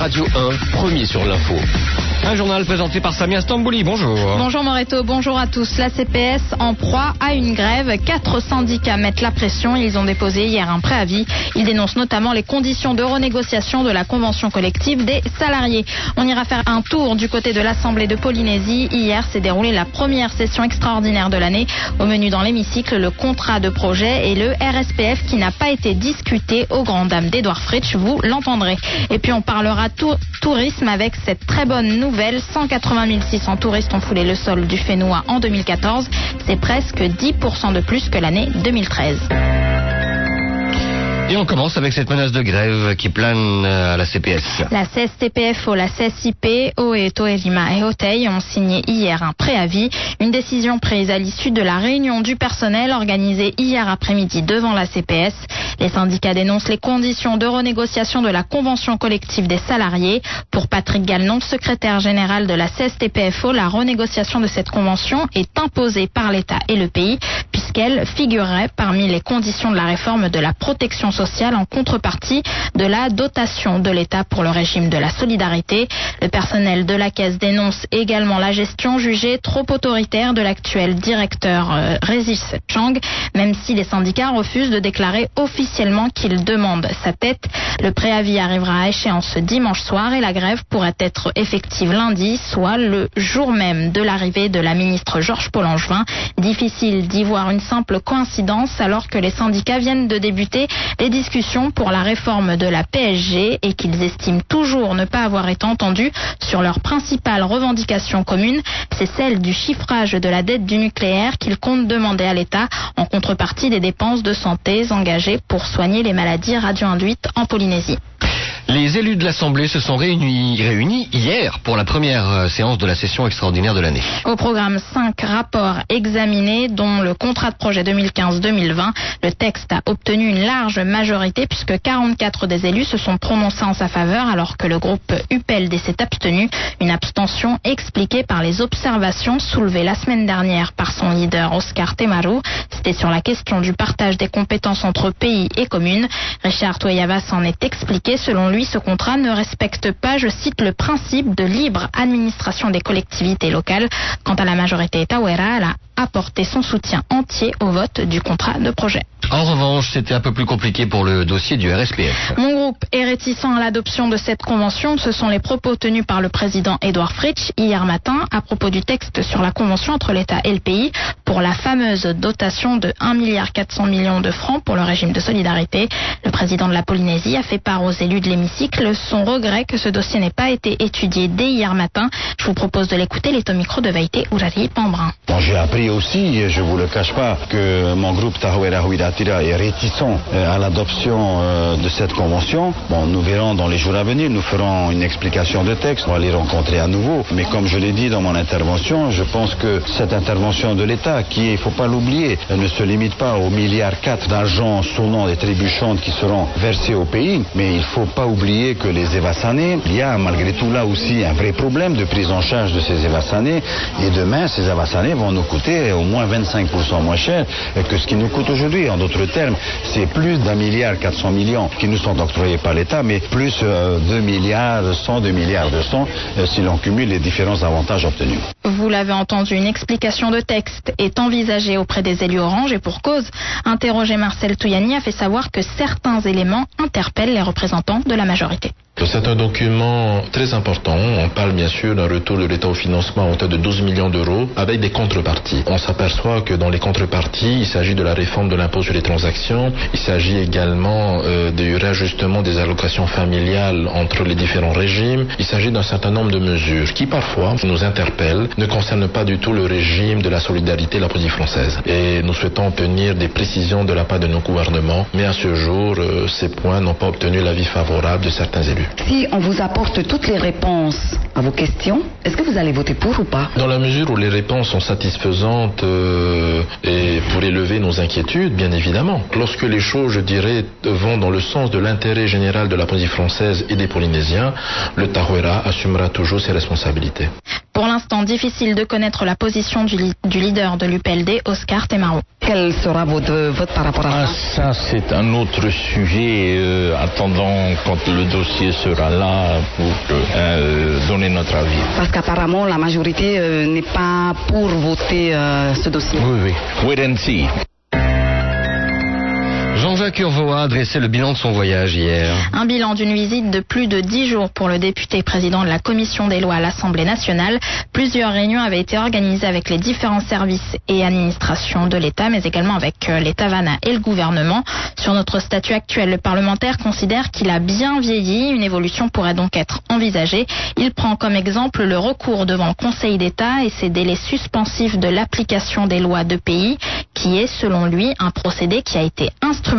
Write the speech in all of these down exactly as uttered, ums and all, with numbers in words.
Radio un, premier sur l'info. Un journal présenté par Samia Stambouli. Bonjour. Bonjour Moreto, bonjour à tous. La C P S en proie à une grève. Quatre syndicats mettent la pression. Ils ont déposé hier un préavis. Ils dénoncent notamment les conditions de renégociation de la convention collective des salariés. On ira faire un tour du côté de l'Assemblée de Polynésie. Hier s'est déroulée la première session extraordinaire de l'année. Au menu dans l'hémicycle, le contrat de projet et le R S P F qui n'a pas été discuté aux grandes dames d'Edouard Fritsch. Vous l'entendrez. Et puis on parlera tour- tourisme avec cette très bonne nouvelle. cent quatre-vingt mille six cents touristes ont foulé le sol du Fénois en deux mille quatorze. C'est presque dix pour cent de plus que l'année deux mille treize. Et on commence avec cette menace de grève qui plane à la C P S. La C S T P F O, la C S I P, O et Toerima et Hotei ont signé hier un préavis. Une décision prise à l'issue de la réunion du personnel organisée hier après-midi devant la C P S. Les syndicats dénoncent les conditions de renégociation de la convention collective des salariés. Pour Patrick Galnon, secrétaire général de la C S T P F O, la renégociation de cette convention est imposée par l'État et le pays puisqu'elle figurerait parmi les conditions de la réforme de la protection sociale en contrepartie de la dotation de l'État pour le régime de la solidarité. Le personnel de la Caisse dénonce également la gestion jugée trop autoritaire de l'actuel directeur euh, Régis Chang, même si les syndicats refusent de déclarer officiellement qu'ils demandent sa tête. Le préavis arrivera à échéance ce dimanche soir et la grève pourrait être effective lundi, soit le jour même de l'arrivée de la ministre Georges Paul-Angevin. Difficile d'y voir une simple coïncidence alors que les syndicats viennent de débuter les discussions pour la réforme de la P S G et qu'ils estiment toujours ne pas avoir été entendus sur leur principale revendication commune, c'est celle du chiffrage de la dette du nucléaire qu'ils comptent demander à l'État en contrepartie des dépenses de santé engagées pour soigner les maladies radio-induites en Polynésie. Les élus de l'Assemblée se sont réunis, réunis hier pour la première euh, séance de la session extraordinaire de l'année. Au programme, cinq rapports examinés, dont le contrat de projet deux mille quinze deux mille vingt. Le texte a obtenu une large majorité puisque quarante-quatre des élus se sont prononcés en sa faveur alors que le groupe U P L D s'est abstenu. Une abstention expliquée par les observations soulevées la semaine dernière par son leader Oscar Temaru. C'était sur la question du partage des compétences entre pays et communes. Richard Toyava s'en est expliqué. Selon lui, ce contrat ne respecte pas, je cite, le principe de libre administration des collectivités locales. Quant à la majorité Tawera, elle a apporté son soutien entier au vote du contrat de projet. En revanche, c'était un peu plus compliqué pour le dossier du R S P F. Mon groupe est réticent à l'adoption de cette convention. Ce sont les propos tenus par le président Edouard Fritsch hier matin à propos du texte sur la convention entre l'État et le pays pour la fameuse dotation de un milliard quatre cents millions de francs pour le régime de solidarité. Le président de la Polynésie a fait part aux élus de l'hémicycle son regret que ce dossier n'ait pas été étudié dès hier matin. Je vous propose de l'écouter, il est au micro de Vaïté Ourari Pambrin. Bon, j'ai appris aussi, je ne vous le cache pas, que mon groupe Tahuera Huiratira est réticent à l'adoption de cette convention. Bon, nous verrons dans les jours à venir, nous ferons une explication de texte, on va les rencontrer à nouveau. Mais comme je l'ai dit dans mon intervention, je pense que cette intervention de l'État, qui, il ne faut pas l'oublier, ne se limite pas aux milliards quatre d'argent sonnant et trébuchant qui seront versés au pays, mais il ne faut pas oublier que les évassanés, il y a malgré tout là aussi un vrai problème de prise en charge de ces évassanés, et demain ces évassanés vont nous coûter au moins vingt-cinq pour cent moins cher que ce qui nous coûte aujourd'hui. En d'autres termes, c'est plus d'un milliard quatre cents millions qui nous sont octroyés par l'État, mais plus euh, deux milliards cent, deux milliards deux cents euh, si l'on cumule les différents avantages obtenus. Vous l'avez entendu, une explication de texte est envisagée auprès des élus Orange et pour cause. Interrogé, Marcel Touyani a fait savoir que certains éléments interpellent les représentants de la majorité. C'est un document très important. On parle bien sûr d'un retour de l'État au financement à hauteur de douze millions d'euros avec des contreparties. On s'aperçoit que dans les contreparties, il s'agit de la réforme de l'impôt sur les transactions. Il s'agit également euh, du réajustement des allocations familiales entre les différents régimes. Il s'agit d'un certain nombre de mesures qui parfois nous interpellent, ne concernent pas du tout le régime de la solidarité et la Polynésie française. Et nous souhaitons obtenir des précisions de la part de nos gouvernements. Mais à ce jour, euh, ces points n'ont pas obtenu l'avis favorable de certains élus. Si on vous apporte toutes les réponses à vos questions, est-ce que vous allez voter pour ou pas? Dans la mesure où les réponses sont satisfaisantes euh, et pour élever nos inquiétudes, bien évidemment. Lorsque les choses, je dirais, vont dans le sens de l'intérêt général de la Polynésie française et des Polynésiens, le Tahuera assumera toujours ses responsabilités. Pour l'instant, difficile de connaître la position du, li- du leader de l'U P L D, Oscar Temaro. Quel sera votre vote par rapport à Ah, ça? ça, c'est un autre sujet. Euh, attendant quand le dossier sera là pour euh, donner notre avis. Parce qu'apparemment, la majorité euh, n'est pas pour voter euh, ce dossier. Oui, oui. Wait and see. Jean-Jacques Urvoas a dressé le bilan de son voyage hier. Un bilan d'une visite de plus de dix jours pour le député président de la Commission des lois à l'Assemblée nationale. Plusieurs réunions avaient été organisées avec les différents services et administrations de l'État, mais également avec les Tavana et le gouvernement. Sur notre statut actuel, le parlementaire considère qu'il a bien vieilli. Une évolution pourrait donc être envisagée. Il prend comme exemple le recours devant le Conseil d'État et ses délais suspensifs de l'application des lois de pays, qui est, selon lui, un procédé qui a été instrumentalisé.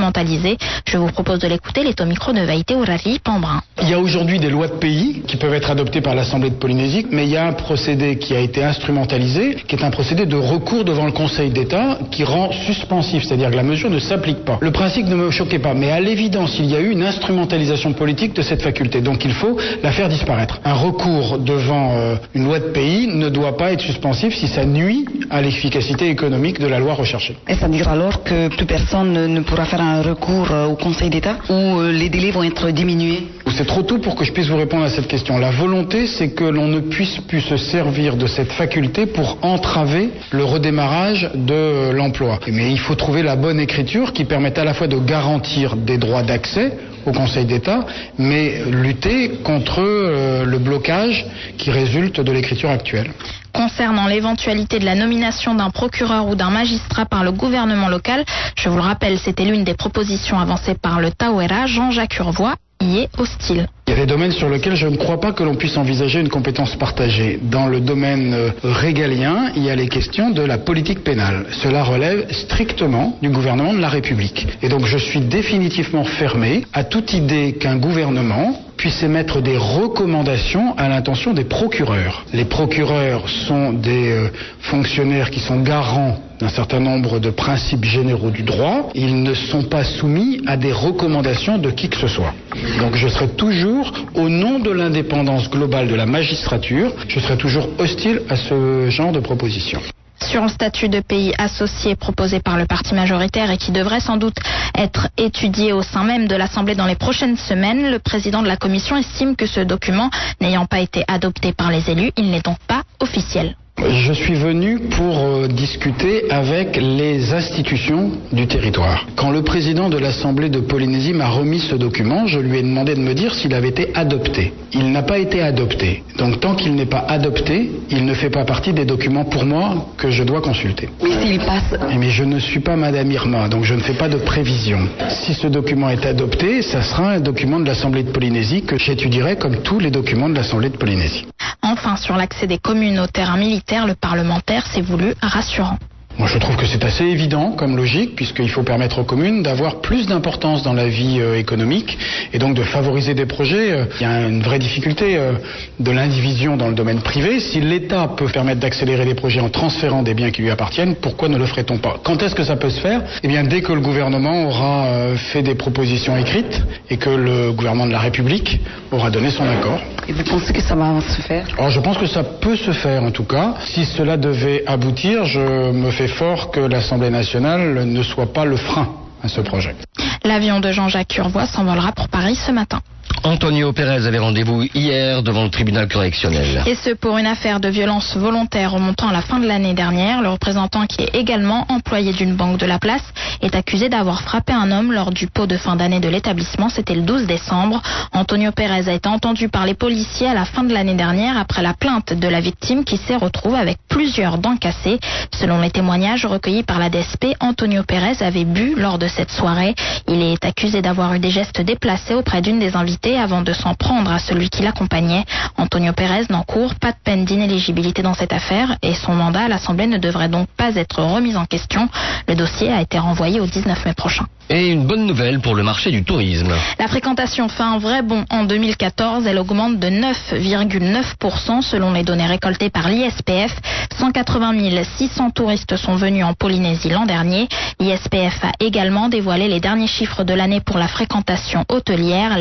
Je vous propose de l'écouter, les au micro de Vaïté Ourari Pambrin. Il y a aujourd'hui des lois de pays qui peuvent être adoptées par l'Assemblée de Polynésie, mais il y a un procédé qui a été instrumentalisé, qui est un procédé de recours devant le Conseil d'État qui rend suspensif, c'est-à-dire que la mesure ne s'applique pas. Le principe ne me choquait pas, mais à l'évidence, il y a eu une instrumentalisation politique de cette faculté, donc il faut la faire disparaître. Un recours devant euh, une loi de pays ne doit pas être suspensif si ça nuit à l'efficacité économique de la loi recherchée. Est-ce à dire alors que plus personne ne pourra faire un recours au Conseil d'État où les délais vont être diminués? C'est trop tôt pour que je puisse vous répondre à cette question. La volonté, c'est que l'on ne puisse plus se servir de cette faculté pour entraver le redémarrage de l'emploi. Mais il faut trouver la bonne écriture qui permette à la fois de garantir des droits d'accès au Conseil d'État, mais lutter contre euh, le blocage qui résulte de l'écriture actuelle. Concernant l'éventualité de la nomination d'un procureur ou d'un magistrat par le gouvernement local, je vous le rappelle, c'était l'une des propositions avancées par le Tauera. Jean-Jacques Urvoas y est hostile. Il y a des domaines sur lesquels je ne crois pas que l'on puisse envisager une compétence partagée. Dans le domaine euh, régalien, il y a les questions de la politique pénale. Cela relève strictement du gouvernement de la République. Et donc je suis définitivement fermé à toute idée qu'un gouvernement puisse émettre des recommandations à l'intention des procureurs. Les procureurs sont des euh, fonctionnaires qui sont garants d'un certain nombre de principes généraux du droit. Ils ne sont pas soumis à des recommandations de qui que ce soit. Donc je serai toujours, au nom de l'indépendance globale de la magistrature, je serai toujours hostile à ce genre de proposition. Sur le statut de pays associé proposé par le parti majoritaire et qui devrait sans doute être étudié au sein même de l'Assemblée dans les prochaines semaines, le président de la Commission estime que ce document, n'ayant pas été adopté par les élus, il n'est donc pas officiel. Je suis venu pour euh, discuter avec les institutions du territoire. Quand le président de l'Assemblée de Polynésie m'a remis ce document, je lui ai demandé de me dire s'il avait été adopté. Il n'a pas été adopté. Donc tant qu'il n'est pas adopté, il ne fait pas partie des documents pour moi que je dois consulter. Mais s'il passe... Mais je ne suis pas Madame Irma, donc je ne fais pas de prévision. Si ce document est adopté, ça sera un document de l'Assemblée de Polynésie que j'étudierai comme tous les documents de l'Assemblée de Polynésie. Enfin, sur l'accès des communes au terrain militaire, le parlementaire s'est voulu rassurant. Moi, je trouve que c'est assez évident comme logique, puisqu'il faut permettre aux communes d'avoir plus d'importance dans la vie euh, économique et donc de favoriser des projets. Euh, il y a une vraie difficulté euh, de l'indivision dans le domaine privé. Si l'État peut permettre d'accélérer des projets en transférant des biens qui lui appartiennent, pourquoi ne le ferait-on pas? Quand est-ce que ça peut se faire? Eh bien, dès que le gouvernement aura euh, fait des propositions écrites et que le gouvernement de la République aura donné son accord. Et vous pensez que ça va se faire? Alors, je pense que ça peut se faire, en tout cas. Si cela devait aboutir, je me fais fort que l'Assemblée nationale ne soit pas le frein à ce projet. L'avion de Jean-Jacques Urvoas s'envolera pour Paris ce matin. Antonio Pérez avait rendez-vous hier devant le tribunal correctionnel. Et ce pour une affaire de violence volontaire remontant à la fin de l'année dernière. Le représentant, qui est également employé d'une banque de la place, est accusé d'avoir frappé un homme lors du pot de fin d'année de l'établissement. C'était le douze décembre. Antonio Pérez a été entendu par les policiers à la fin de l'année dernière après la plainte de la victime qui s'est retrouvée avec plusieurs dents cassées. Selon les témoignages recueillis par la D S P, Antonio Pérez avait bu lors de cette soirée. Il est accusé d'avoir eu des gestes déplacés auprès d'une des invitées avant de s'en prendre à celui qui l'accompagnait. Antonio Pérez n'encourt pas de peine d'inéligibilité dans cette affaire et son mandat à l'Assemblée ne devrait donc pas être remis en question. Le dossier a été renvoyé au dix-neuf mai prochain. Et une bonne nouvelle pour le marché du tourisme. La fréquentation fait un vrai bond en deux mille quatorze. Elle augmente de neuf virgule neuf pour cent selon les données récoltées par l'I S P F. cent quatre-vingt mille six cents touristes sont venus en Polynésie l'an dernier. L'I S P F a également dévoilé les derniers chiffres de l'année pour la fréquentation hôtelière. Là aussi,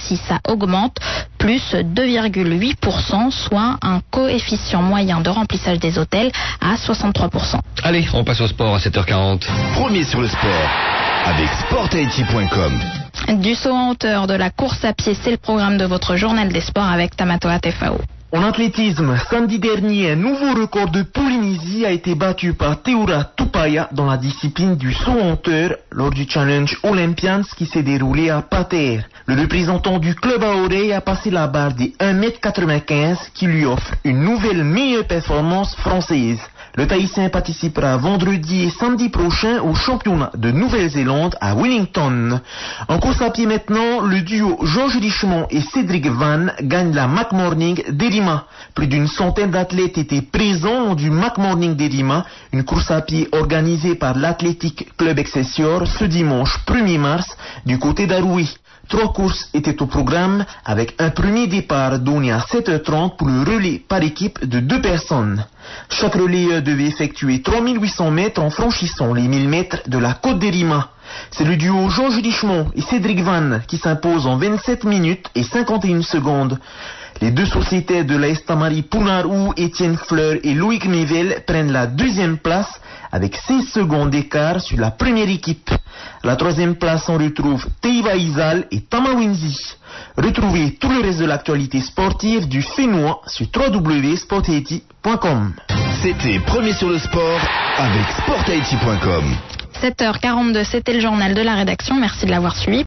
Aussi, ça augmente, plus deux virgule huit pour cent, soit un coefficient moyen de remplissage des hôtels à soixante-trois pour cent. Allez, on passe au sport à sept heures quarante. Premier sur le sport avec sport haïti point com. Du saut en hauteur, de la course à pied, c'est le programme de votre journal des sports avec Tamatoa Tefao. En athlétisme, samedi dernier, un nouveau record de Polynésie a été battu par Teura Tupaya dans la discipline du saut en hauteur lors du Challenge Olympians qui s'est déroulé à Pattaya. Le représentant du club Aorei a passé la barre des un mètre quatre-vingt-quinze qui lui offre une nouvelle meilleure performance française. Le Tahitien participera vendredi et samedi prochain au championnat de Nouvelle-Zélande à Wellington. En course à pied maintenant, le duo Georges Richemont et Cédric Van gagne la McMorning d'Erima. Plus d'une centaine d'athlètes étaient présents lors du McMorning d'Erima, une course à pied organisée par l'Athletic Club Excelsior ce dimanche premier mars du côté d'Aroui. Trois courses étaient au programme avec un premier départ donné à sept heures trente pour le relais par équipe de deux personnes. Chaque relayeur devait effectuer trois mille huit cents mètres en franchissant les mille mètres de la côte d'Erima. C'est le duo Georges Richemont et Cédric Van qui s'impose en vingt-sept minutes et cinquante et une secondes. Les deux sociétaires de la Estamari Punarou, Étienne Fleur et Loïc Mével prennent la deuxième place avec seize secondes d'écart sur la première équipe. À la troisième place, on retrouve Teiva Izal et Tamawinzi. Retrouvez tout le reste de l'actualité sportive du Fénois sur w w w point sport haïti point com. C'était Premier sur le sport avec sport haïti point com. sept heures quarante-deux, c'était le journal de la rédaction. Merci de l'avoir suivi.